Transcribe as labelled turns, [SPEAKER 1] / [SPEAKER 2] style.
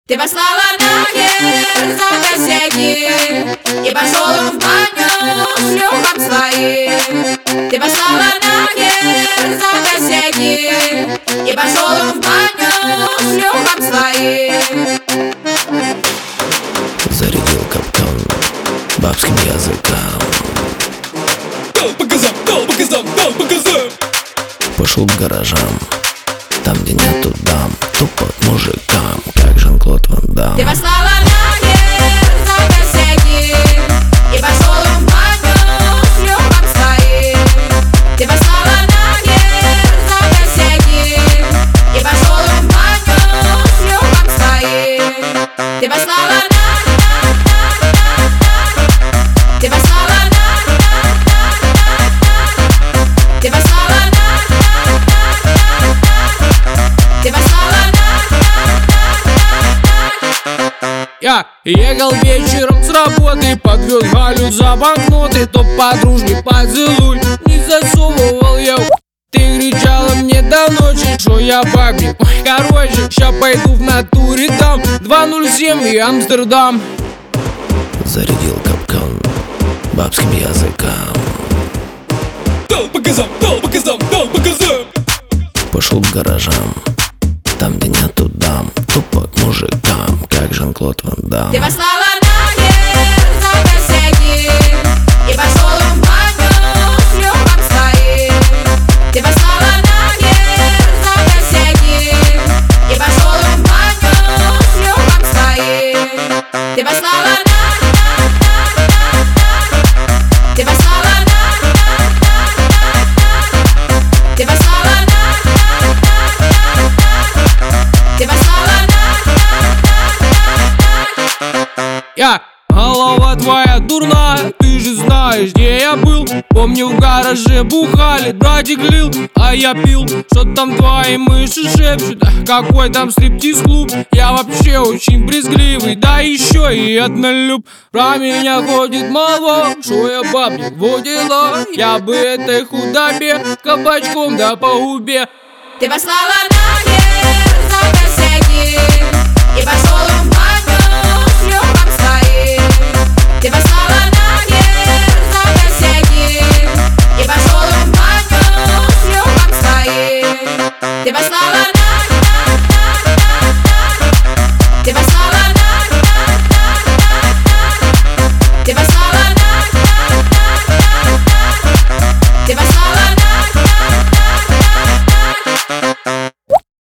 [SPEAKER 1] Ты послала нахер за косяки и пошел в баню с шлюхом своим. Ты послала нахер за косяки и пошел в баню с шлюхом своим.
[SPEAKER 2] Зарядил капкан бабским языком.
[SPEAKER 3] Дал по газам, дал по газам, дал по газам.
[SPEAKER 2] Пошел к гаражам, там где нету дам, тупо к мужикам, как Жан-Клод Ван Дам.
[SPEAKER 1] Ты послала нахер за косяки и пошел в баню с шлюхом своим. Ты послала нахер за косяки и пошел в баню с шлюхом своим. Ты послала Ты послала Ты послала Ты послала
[SPEAKER 3] Я ехал вечером с работы, подвез Галю за банкноты, то по дружбе поцелуй не засовывал я. Ты кричала мне до ночи, что я бабник. Ой, короче, ща пойду в натуре там 207 и Амстердам.
[SPEAKER 2] Зарядил капкан бабским языком.
[SPEAKER 3] Дал по газам, дал по газам, дал по газам.
[SPEAKER 2] Пошел к гаражам, там где нету дам, тупо к мужикам, как Жан-Клод Ван Дам.
[SPEAKER 1] Ты послала нахер за косяки и пошел в баню с шлюхом своим. Ты послала нахер за косяки и пошел в баню с шлюхом своим. Ты послала Ты послала Ты послала Ты послала
[SPEAKER 3] Голова твоя дурная, ты же знаешь, где я был. Помню, в гараже бухали, братик лил, а я пил. Что там твои мыши шепчут, какой там стриптиз-клуб. Я вообще очень брезгливый, да еще и однолюб. Про меня ходит молва, что я бабник водила. Я бы этой худобе кабачком да по губе.
[SPEAKER 1] Ты послала нахер